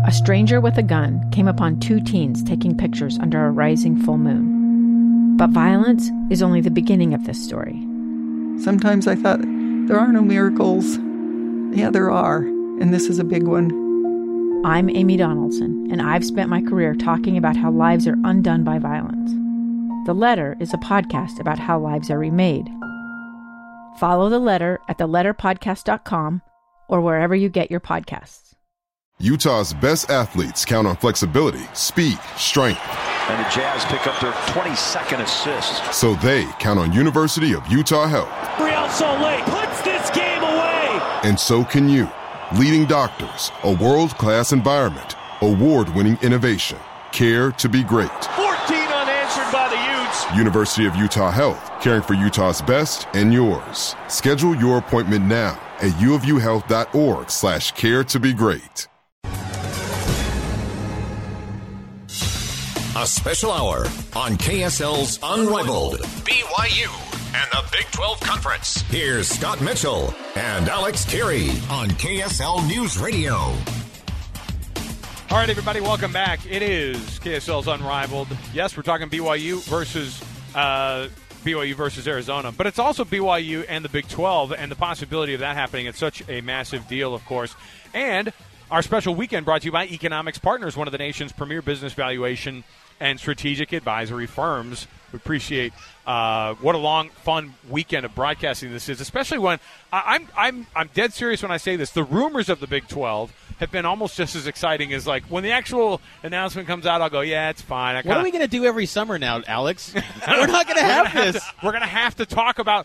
a stranger with a gun came upon 2 teens taking pictures under a rising full moon. But violence is only the beginning of this story. Sometimes I thought, there are no miracles. Yeah, there are, and this is a big one. I'm Amy Donaldson, and I've spent my career talking about how lives are undone by violence. The Letter is a podcast about how lives are remade. Follow The Letter at theletterpodcast.com or wherever you get your podcasts. Utah's best athletes count on flexibility, speed, strength. And the Jazz pick up their 22nd assist. So they count on University of Utah Health. Real Salt Lake puts this game away. And so can you. Leading doctors, a world-class environment, award-winning innovation, care to be great. 14 unanswered by the Utes. University of Utah Health, caring for Utah's best and yours. Schedule your appointment now at uofuhealth.org/care to be great. A special hour on KSL's Unrivaled, BYU, and the Big 12 Conference. Here's Scott Mitchell and Alex Carey on KSL News Radio. All right, everybody, welcome back. It is KSL's Unrivaled. Yes, we're talking BYU versus Arizona, but it's also BYU and the Big 12 and the possibility of that happening. It's such a massive deal, of course. And our special weekend brought to you by Economics Partners, one of the nation's premier business valuation and strategic advisory firms. We appreciate what a long, fun weekend of broadcasting this is, especially when I'm dead serious when I say this. The rumors of the Big 12 have been almost just as exciting as, like, when the actual announcement comes out, I'll go, yeah, it's fine. What are we going to do every summer now, Alex? We're not going to have this. We're going to have to talk about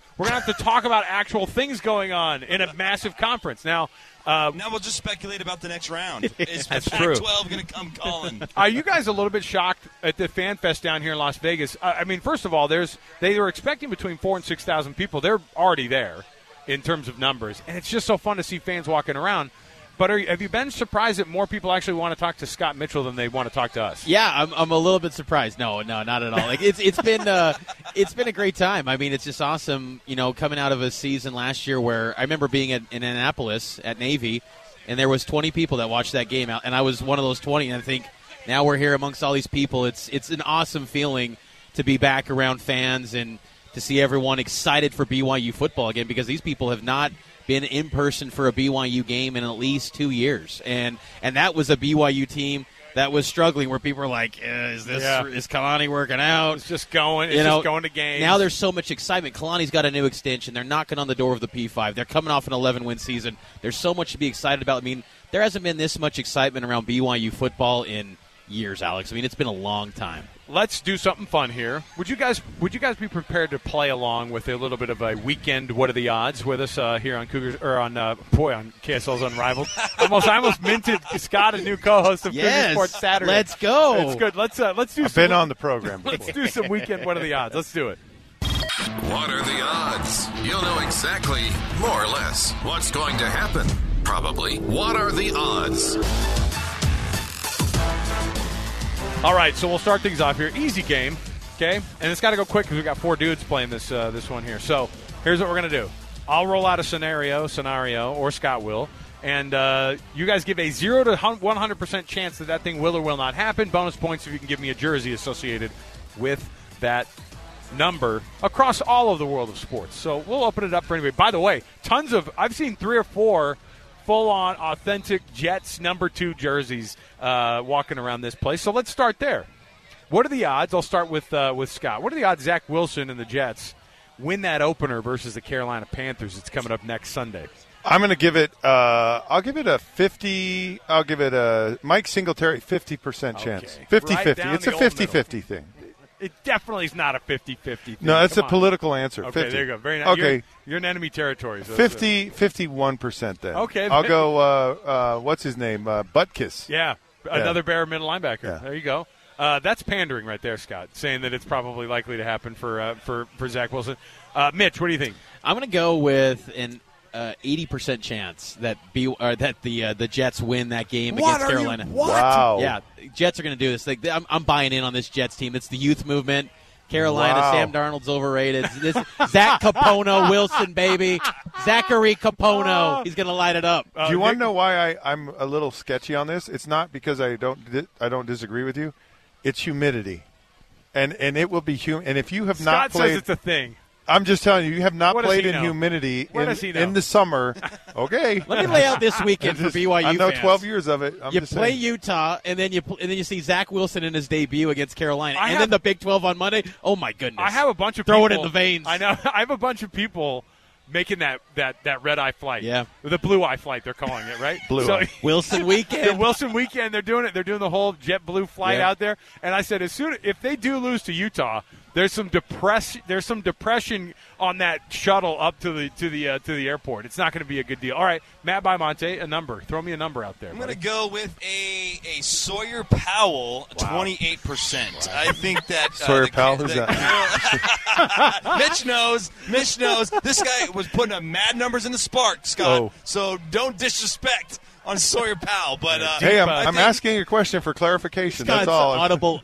actual things going on in a massive conference. Now we'll just speculate about the next round. Is That's true. Pac-12 going to come calling? Are you guys a little bit shocked at the Fan Fest down here in Las Vegas? I mean, first of all, they were expecting between 4,000 and 6,000 people. They're already there in terms of numbers, and it's just so fun to see fans walking around. But have you been surprised that more people actually want to talk to Scott Mitchell than they want to talk to us? Yeah, I'm a little bit surprised. No, not at all. Like it's been a great time. I mean, it's just awesome. You know, coming out of a season last year where I remember being in Annapolis at Navy, and there was 20 people that watched that game, and I was one of those 20. And I think now we're here amongst all these people. It's an awesome feeling to be back around fans and to see everyone excited for BYU football again, because these people have not been in person for a BYU game in at least 2 years, and that was a BYU team that was struggling, where people were like, is Kalani working out? It's just going to games. Now there's so much excitement. Kalani's got a new extension. They're knocking on the door of the P5. They're coming off an 11-win season. There's so much to be excited about. I mean, there hasn't been this much excitement around BYU football in years, Alex. I mean, it's been a long time. Let's do something fun here. Would you guys be prepared to play along with a little bit of a weekend What Are the Odds with us here on Cougars or on KSL's Unrivaled? I almost minted Scott, a new co-host of Cougar Sports Saturday. Let's go. It's good. Let's do. I've been on the program before. Let's do some weekend What Are the Odds. Let's do it. What are the odds? You'll know exactly, more or less, what's going to happen. Probably. What are the odds? All right, so we'll start things off here. Easy game, okay? And it's got to go quick because we've got 4 dudes playing this one here. So here's what we're going to do. I'll roll out a scenario, or Scott will, and you guys give a 0 to 100% chance that thing will or will not happen. Bonus points if you can give me a jersey associated with that number across all of the world of sports. So we'll open it up for anybody. By the way, I've seen 3 or 4 full-on, authentic Jets number 2 jerseys walking around this place. So let's start there. What are the odds? I'll start with Scott. What are the odds Zach Wilson and the Jets win that opener versus the Carolina Panthers? It's coming up next Sunday. I'm going to give it I'll give it a 50. I'll give it a Mike Singletary 50% chance. 50-50. It's a 50-50 thing. It definitely is not a 50-50 thing. No, that's a political answer. Okay, 50. there you go. Very nice. Okay. You're in enemy territory. So 51% then. Okay. I'll go, what's his name? Butkus. Yeah, another Bear middle linebacker. Yeah. There you go. That's pandering right there, Scott, saying that it's probably likely to happen for Zach Wilson. Mitch, what do you think? I'm going to go with an 80% chance that the Jets win that game against Carolina. Wow. Yeah, Jets are going to do this. I'm buying in on this Jets team. It's the youth movement. Carolina, Wow. Sam Darnold's overrated. This Zach Capono, Wilson, baby. Zachary Capono. He's going to light it up. Do you want to know why I'm a little sketchy on this? It's not because I don't disagree with you. It's humidity. And it will be humid. And if you have not Scott played, says it's a thing. I'm just telling you, you have not What does played he in know? humidity What does he know? in the summer. Okay. Let me lay out this weekend for BYU I know fans. 12 years of it. You play Utah, and then you see Zach Wilson in his debut against Carolina, I and have- then the Big 12 on Monday. Oh my goodness! I have a bunch of throw people, it in the veins. I know. I have a bunch of people making that red eye flight. Yeah. The blue eye flight, they're calling it, right? Blue so, eye. Wilson weekend. The Wilson weekend, they're doing it. They're doing the whole JetBlue flight Yeah. out there. And I said, if they do lose to Utah, there's some depression on that shuttle up to the airport. It's not going to be a good deal. All right, Matt Baimonte, a number. Throw me a number out there. I'm going to go with a Sawyer Powell, 28%. I think that Sawyer Powell, who's that? Mitch knows. This guy was putting up mad numbers in the Spark, Scott. Oh. So don't disrespect on Sawyer Powell. But Hey, I'm I think asking a question for clarification. Scott's That's all. audible.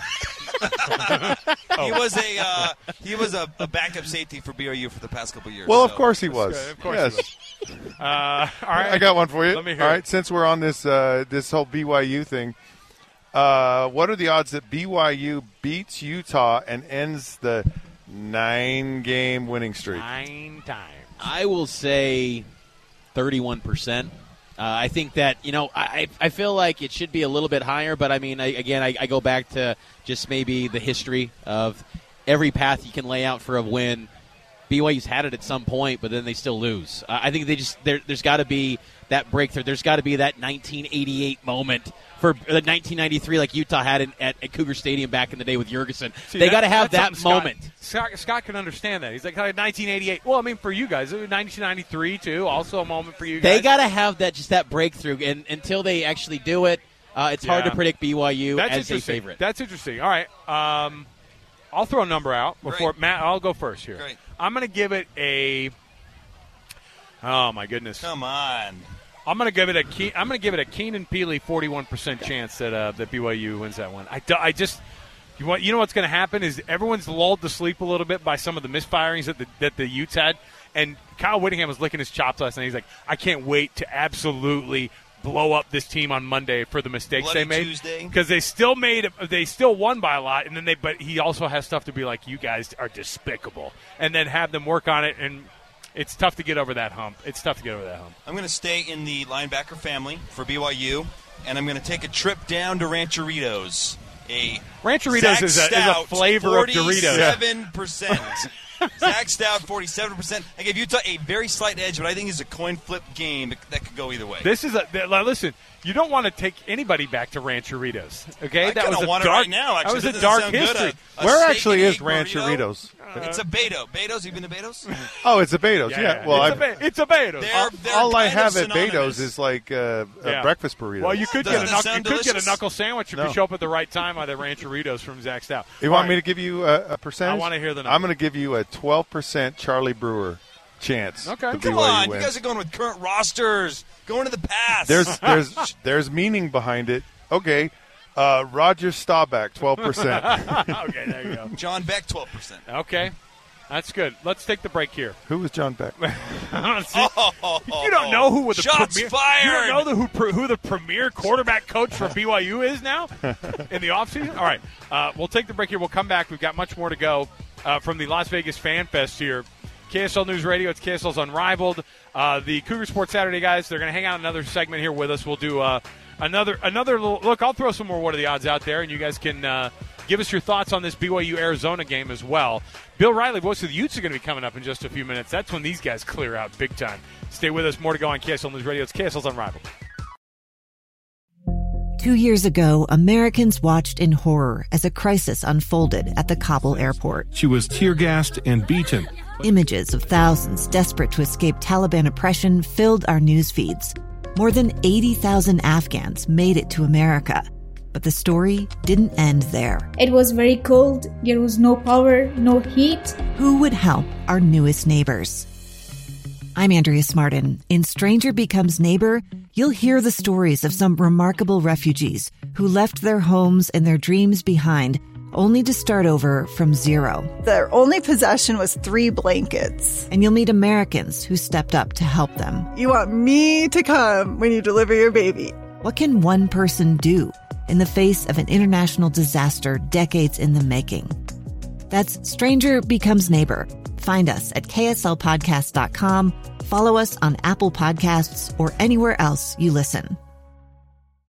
he was a backup safety for BYU for the past couple of years. Well, so. of course he was. Of course yes. he was. All right. I got one for you. Let me hear All it. right, since we're on this this whole BYU thing, what are the odds that BYU beats Utah and ends the 9-game winning streak? 9 times. I will say 31%. I think that, I feel like it should be a little bit higher, but I mean, I go back to just maybe the history of every path you can lay out for a win. BYU's had it at some point, but then they still lose. I think there's got to be that breakthrough. There's got to be that 1988 moment for the 1993 like Utah had at Cougar Stadium back in the day with Jurgensen. They got to have that's that something moment. Scott can understand that. He's like 1988. Well, I mean, for you guys, 1993 too. Also a moment for you guys. They got to have that breakthrough, and until they actually do it, it's hard Yeah. to predict BYU That's as a interesting. favorite. That's interesting. All right. I'll throw a number out before Great. Matt. I'll go first here. Great. I'm going to give it a. Oh my goodness! Come on. I'm going to give it a Keenan Peely 41% chance that BYU wins that one. I just you know what's going to happen is everyone's lulled to sleep a little bit by some of the misfirings that the Utes had, and Kyle Whittingham was licking his chops last night. He's like, I can't wait to absolutely blow up this team on Monday for the mistakes Bloody they made Tuesday. because they still won by a lot, and then but he also has stuff to be like, you guys are despicable, and then have them work on it, and it's tough to get over that hump. I'm going to stay in the linebacker family for BYU, and I'm going to take a trip down to Rancheritos. Rancheritos Zach is a Stout, flavor of Doritos. 47%. Zach Stout, 47%. I give Utah a very slight edge, but I think it's a coin flip game that could go either way. This is listen. You don't want to take anybody back to Rancheritos. Okay, I that was kinda a want it dark. right now, actually. That was a Doesn't dark sound good, history. a Where steak actually and is egg burrito? Rancheritos? It's a Beto. Beto's? You been to Beto's? Oh, it's a Beto's. Yeah. Well, it's a Beto. They're all I kind of have at synonymous. Beto's is like a breakfast burrito. Well, you could Doesn't get that sound a delicious? knuckle sandwich if No. you show up at the right time at the Rancheritos from Zach Stout. You want me to give you a percentage? I wanna hear the number. I'm going to give you a 12% Charlie Brewer chance. Okay. the Come BYU on, wins. you guys are going with current rosters, going to the past. There's meaning behind it. Okay, Roger Staubach, 12%. Okay, there you go. John Beck, 12%. Okay, that's good. Let's take the break here. Who was John Beck? See, you don't know who the Shots premier, fired. You don't know who the premier quarterback coach for BYU is now in the offseason? All right, we'll take the break here. We'll come back. We've got much more to go from the Las Vegas Fan Fest here. KSL News Radio. It's KSL's Unrivaled. The Cougar Sports Saturday guys, they're going to hang out another segment here with us. We'll do another little look. I'll throw some more What Are the Odds out there, and you guys can give us your thoughts on this BYU-Arizona game as well. Bill Riley, voice of the Utes, are going to be coming up in just a few minutes. That's when these guys clear out big time. Stay with us. More to go on KSL News Radio. It's KSL's Unrivaled. 2 years ago, Americans watched in horror as a crisis unfolded at the Kabul airport. She was tear-gassed and beaten. Images of thousands desperate to escape Taliban oppression filled our news feeds. More than 80,000 Afghans made it to America. But the story didn't end there. It was very cold. There was no power, no heat. Who would help our newest neighbors? I'm Andrea Smartin. In Stranger Becomes Neighbor, you'll hear the stories of some remarkable refugees who left their homes and their dreams behind, only to start over from zero. Their only possession was 3 blankets. And you'll meet Americans who stepped up to help them. You want me to come when you deliver your baby. What can one person do in the face of an international disaster decades in the making? That's Stranger Becomes Neighbor. Find us at kslpodcast.com. Follow us on Apple Podcasts or anywhere else you listen.